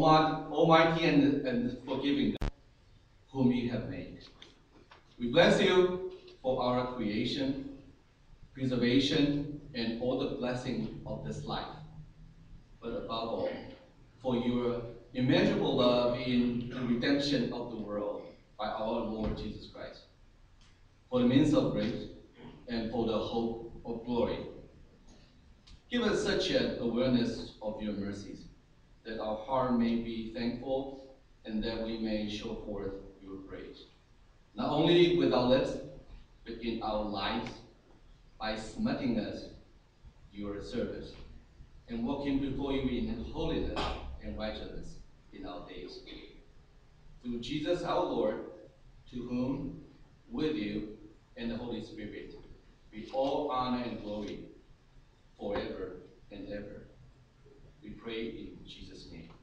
Almighty and forgiving God, whom you have made. We bless you for our creation, preservation, and all the blessing of this life. But above all, for your immeasurable love in the redemption of the world by our Lord Jesus Christ, for the means of grace, and for the hope of glory. Give us such an awareness of your mercies, that our heart may be thankful and that we may show forth your praise, not only with our lips, but in our lives, by submitting us your service and walking before you in holiness and righteousness in our days. Through Jesus our Lord, to whom, with you, and the Holy Spirit, be all honor and glory forever and ever. We pray in Jesus' name.